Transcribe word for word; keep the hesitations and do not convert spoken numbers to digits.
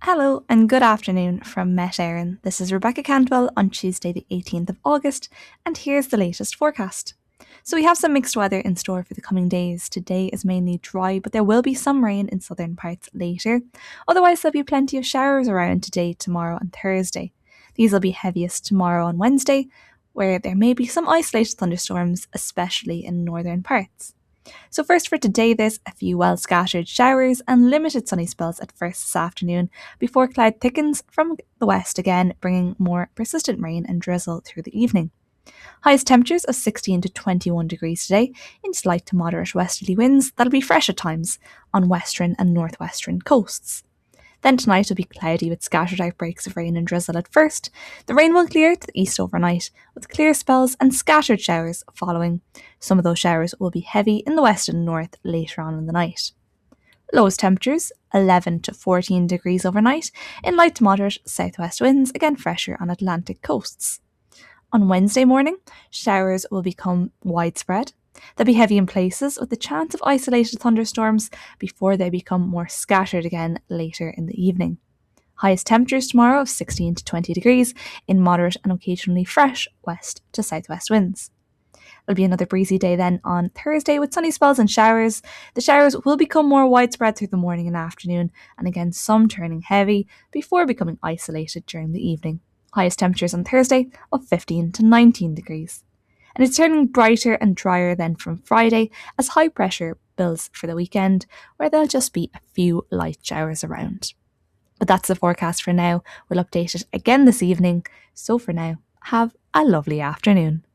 Hello and good afternoon from Met Éireann. This is Rebecca Cantwell on Tuesday, the eighteenth of August, and here's the latest forecast. So, we have some mixed weather in store for the coming days. Today is mainly dry, but there will be some rain in southern parts later. Otherwise, there'll be plenty of showers around today, tomorrow, and Thursday. These will be heaviest tomorrow on Wednesday, where there may be some isolated thunderstorms, especially in northern parts. So first for today, there's a few well scattered showers and limited sunny spells at first this afternoon before cloud thickens from the west again, bringing more persistent rain and drizzle through the evening. Highest temperatures of sixteen to twenty-one degrees today in slight to moderate westerly winds that'll be fresh at times on western and northwestern coasts. Then tonight will be cloudy with scattered outbreaks of rain and drizzle at first. The rain will clear to the east overnight, with clear spells and scattered showers following. Some of those showers will be heavy in the west and north later on in the night. Lowest temperatures eleven to fourteen degrees overnight in light to moderate southwest winds, again fresher on Atlantic coasts. On Wednesday morning, showers will become widespread. They'll be heavy in places with the chance of isolated thunderstorms before they become more scattered again later in the evening. Highest temperatures tomorrow of sixteen to twenty degrees in moderate and occasionally fresh west to southwest winds. It'll be another breezy day then on Thursday with sunny spells and showers. The showers will become more widespread through the morning and afternoon, and again some turning heavy before becoming isolated during the evening. Highest temperatures on Thursday of fifteen to nineteen degrees. And it's turning brighter and drier then from Friday as high pressure builds for the weekend, where there'll just be a few light showers around. But that's the forecast for now. We'll update it again this evening. So for now, have a lovely afternoon.